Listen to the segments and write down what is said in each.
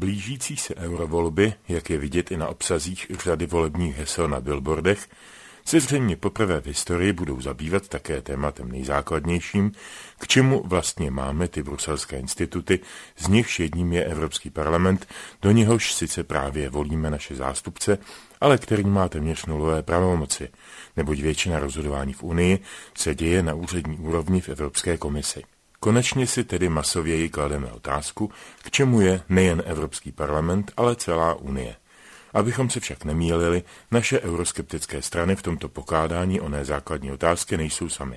Blížící se eurovolby, jak je vidět i na obsazích řady volebních hesel na billboardech, se zřejmě poprvé v historii budou zabývat také tématem nejzákladnějším, k čemu vlastně máme ty bruselské instituty, z nichž jedním je Evropský parlament, do něhož sice právě volíme naše zástupce, ale který má téměř nulové pravomoci, neboť většina rozhodování v Unii se děje na úřední úrovni v Evropské komisi. Konečně si tedy masověji klademe otázku, k čemu je nejen Evropský parlament, ale celá Unie. Abychom se však nemýlili, naše euroskeptické strany v tomto pokládání oné základní otázky nejsou samy.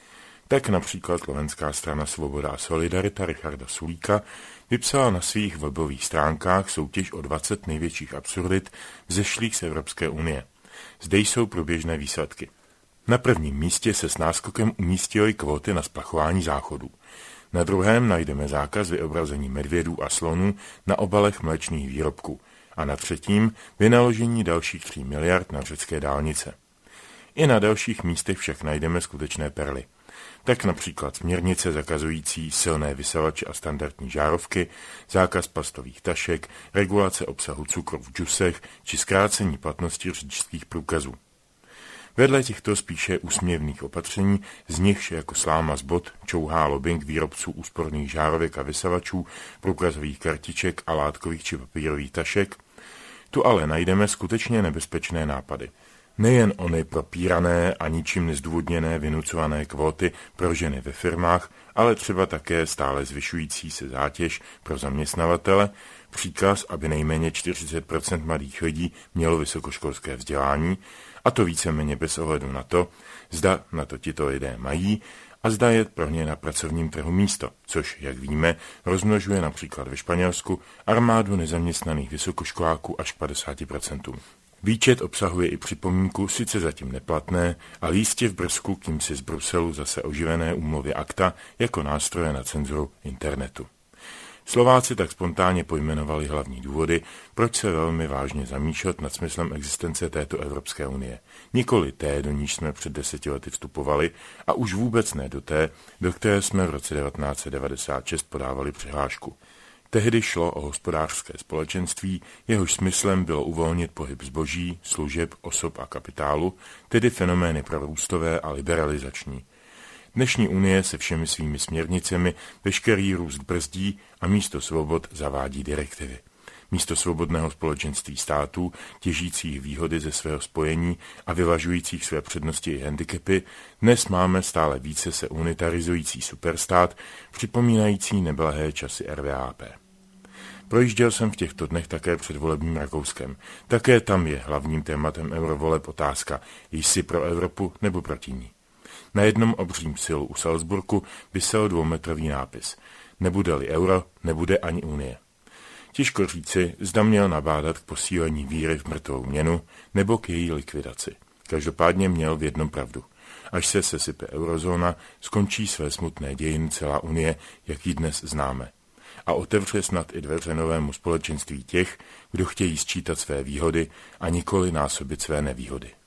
Tak například slovenská strana Svoboda a Solidarita Richarda Sulíka vypsala na svých webových stránkách soutěž o 20 největších absurdit vzešlých z Evropské unie. Zde jsou průběžné výsledky. Na prvním místě se s náskokem umístily kvóty na splachování záchodů. Na druhém najdeme zákaz vyobrazení medvědů a slonů na obalech mléčných výrobků. A na třetím vynaložení dalších 3 miliard na řecké dálnice. I na dalších místech však najdeme skutečné perly. Tak například směrnice zakazující silné vysavače a standardní žárovky, zákaz plastových tašek, regulace obsahu cukru v džusech či zkrácení platnosti řidičských průkazů. Vedle těchto spíše úsměvných opatření, z nichž jako sláma z bot čouhá lobbying výrobců úsporných žárovek a vysavačů, průkazových kartiček a látkových či papírových tašek, tu ale najdeme skutečně nebezpečné nápady. Nejen ony propírané a ničím nezdůvodněné vynucované kvóty pro ženy ve firmách, ale třeba také stále zvyšující se zátěž pro zaměstnavatele, příkaz, aby nejméně 40% mladých lidí mělo vysokoškolské vzdělání, a to víceméně bez ohledu na to, zda na to tito lidé mají a zda je pro ně na pracovním trhu místo, což, jak víme, rozmnožuje například ve Španělsku armádu nezaměstnaných vysokoškoláků až k 50%. Výčet obsahuje i připomínku, sice zatím neplatné, ale jistě v brzku kýmsi z Bruselu zase oživené úmluvy ACTA jako nástroje na cenzuru internetu. Slováci tak spontánně pojmenovali hlavní důvody, proč se velmi vážně zamýšlet nad smyslem existence této Evropské unie. Nikoli té, do níž jsme před 10 lety vstupovali, a už vůbec ne do té, do které jsme v roce 1996 podávali přihlášku. Tehdy šlo o hospodářské společenství, jehož smyslem bylo uvolnit pohyb zboží, služeb, osob a kapitálu, tedy fenomény prorůstové a liberalizační. Dnešní unie se všemi svými směrnicemi veškerý růst brzdí a místo svobod zavádí direktivy. Místo svobodného společenství států, těžících výhody ze svého spojení a vyvažujících své přednosti i handicapy, dnes máme stále více se unitarizující superstát, připomínající neblahé časy RVAP. Projížděl jsem v těchto dnech také před volebním Rakouskem. Také tam je hlavním tématem eurovoleb otázka, jsi pro Evropu nebo proti ní. Na jednom obřím silu u Salzburgu visel 2metrový nápis. Nebude-li euro, nebude ani unie. Těžko říci, zda měl nabádat k posílení víry v mrtvou měnu nebo k její likvidaci. Každopádně měl v jednom pravdu. Až se sesype eurozóna, skončí své smutné dějiny celá unie, jak ji dnes známe. A otevře snad i dveře novému společenství těch, kdo chtějí sčítat své výhody a nikoli násobit své nevýhody.